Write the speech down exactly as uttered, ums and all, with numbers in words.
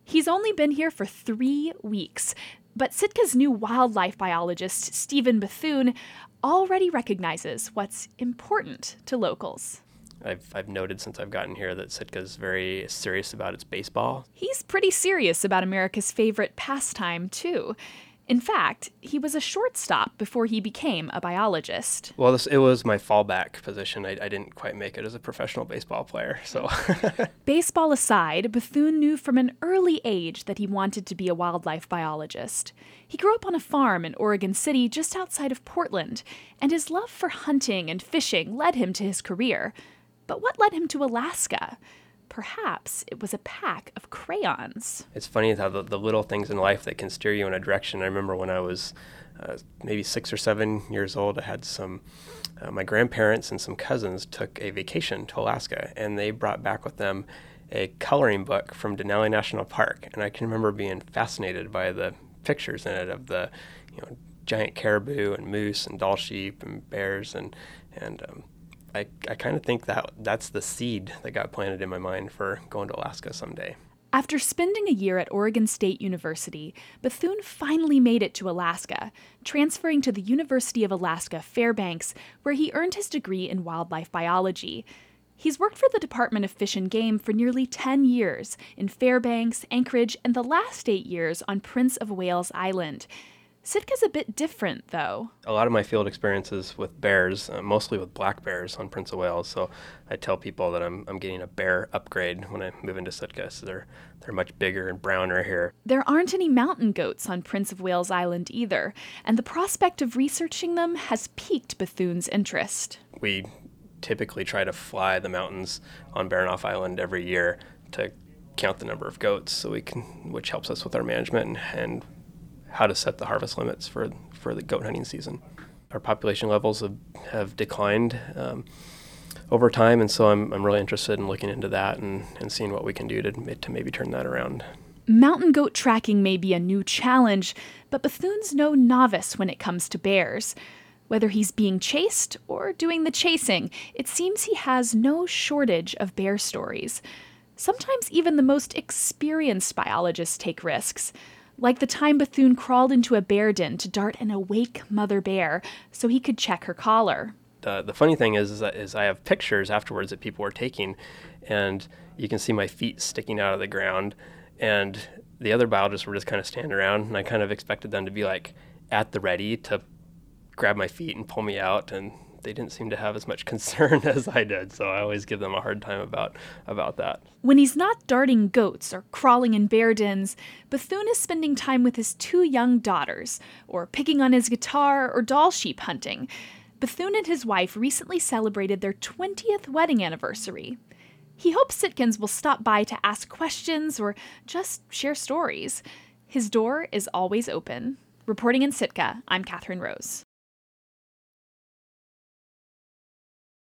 He's only been here for three weeks, but Sitka's new wildlife biologist, Stephen Bethune, already recognizes what's important to locals. I've, I've noted since I've gotten here that Sitka's very serious about its baseball. He's pretty serious about America's favorite pastime, too. In fact, he was a shortstop before he became a biologist. Well, this, it was my fallback position. I, I didn't quite make it as a professional baseball player, so... Baseball aside, Bethune knew from an early age that he wanted to be a wildlife biologist. He grew up on a farm in Oregon City just outside of Portland, and his love for hunting and fishing led him to his career. But what led him to Alaska? Perhaps it was a pack of crayons. It's funny how the, the little things in life that can steer you in a direction. I remember when I was uh, maybe six or seven years old, I had some, uh, my grandparents and some cousins took a vacation to Alaska, and they brought back with them a coloring book from Denali National Park. And I can remember being fascinated by the pictures in it of the, you know, giant caribou and moose and Dall sheep and bears and, and, um, I, I kind of think that that's the seed that got planted in my mind for going to Alaska someday. After spending a year at Oregon State University, Bethune finally made it to Alaska, transferring to the University of Alaska Fairbanks, where he earned his degree in wildlife biology. He's worked for the Department of Fish and Game for nearly ten years, in Fairbanks, Anchorage, and the last eight years on Prince of Wales Island. Sitka's a bit different, though. A lot of my field experiences with bears, uh, mostly with black bears on Prince of Wales. So I tell people that I'm I'm getting a bear upgrade when I move into Sitka. So they're they're much bigger and browner here. There aren't any mountain goats on Prince of Wales Island either, and the prospect of researching them has piqued Bethune's interest. We typically try to fly the mountains on Baranof Island every year to count the number of goats, so we can, which helps us with our management and, and how to set the harvest limits for for the goat hunting season. Our population levels have, have declined um, over time, and so I'm I'm really interested in looking into that and, and seeing what we can do to to maybe turn that around. Mountain goat tracking may be a new challenge, but Bethune's no novice when it comes to bears. Whether he's being chased or doing the chasing, it seems he has no shortage of bear stories. Sometimes even the most experienced biologists take risks, like the time Bethune crawled into a bear den to dart an awake mother bear so he could check her collar. The, the funny thing is, is, that, is I have pictures afterwards that people were taking, and you can see my feet sticking out of the ground, and the other biologists were just kind of standing around, and I kind of expected them to be like at the ready to grab my feet and pull me out, and they didn't seem to have as much concern as I did, so I always give them a hard time about about that. When he's not darting goats or crawling in bear dens, Bethune is spending time with his two young daughters, or picking on his guitar or Dall sheep hunting. Bethune and his wife recently celebrated their twentieth wedding anniversary. He hopes Sitkans will stop by to ask questions or just share stories. His door is always open. Reporting in Sitka, I'm Catherine Rose.